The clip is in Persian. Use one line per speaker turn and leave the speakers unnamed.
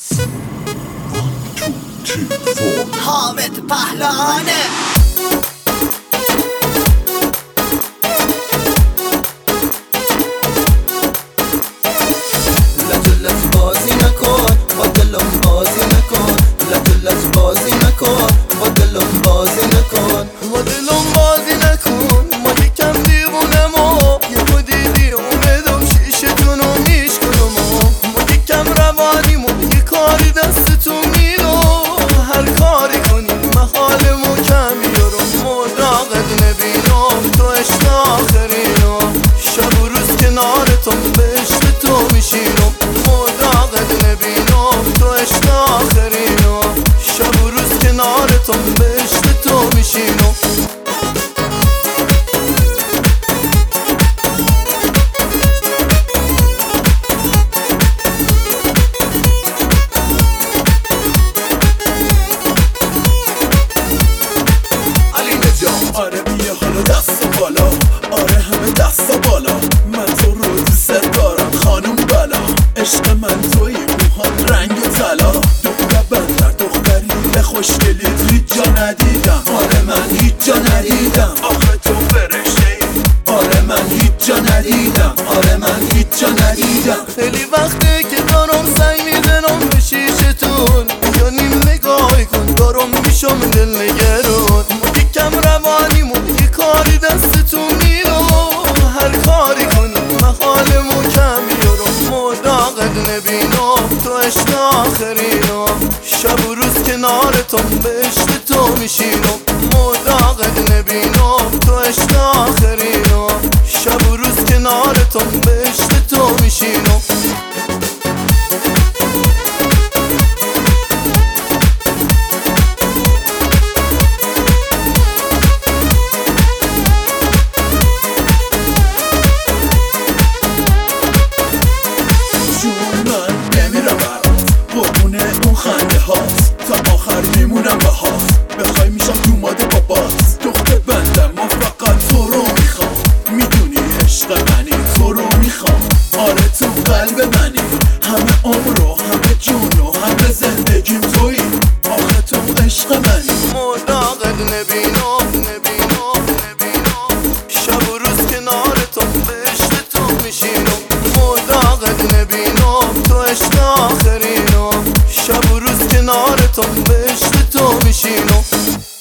حامد پهلوانه. لجلت بازی نکن با دلم بازی نکن، لجلت بازی نکن با دلم بازی نکن، با دلم بازی نکن. ما یکم دیوونه ما یکو دیدی اومدم شیشتونو میشکنم. ما یکم روانیم و یه کاری دستتون میلو، هر کاری کنیم محالمو کم بیارم. مداقت نبینم تو عشق آخرینم، شب و روز کنارتم بهشت تو میشینم. مداقت نبینم تو عشق آخرینم، شب و روز کنارتم بهشت تو میشینم.
آره بیه حالا دست بالا، آره همه دست بالا. من تو رو دوست دارم خانم بلا، عشق من توی موهات رنگ طلا. دختر بندر دختری به خوشگلیت هیچ جا ندیدم. آره من هیچ جا ندیدم، آخه تو فرشته ای. آره من هیچ جا ندیدم، آره من هیچ جا ندیدم.
خیلی وقته که دارم سعی میزنم به شیشتون، یا نیم نگاهی کن دارم میشم دل نگرون. یکم روانیم و یه کاری دستتون میلو، هر کاری کنیم محالمو کم بیارم. مداقت نبینم تو عشق آخرینم، شب و روز کنارتم بهشت تو میشینم. مداقت نبینم تو عشق آخرینم، شب و روز کنارتم بهشت تو میشینم.
خنده هاست تا آخر میمونم باهات، بخوای میشم تو ماده بابات. دختر بندم ما فقط تو رو میخوام، میدونی عشق منی تو رو میخوام. آره تو قلب منی، همه عمر و همه جون و همه زندگیم تویی. آخه تو عشق منی.
مداقت نبینم شب و روز کنارتم بهشت تو میشینم. مداقت نبینم تو عشق آخرینم، شب و روز کنارتم بهشت تو میشینم.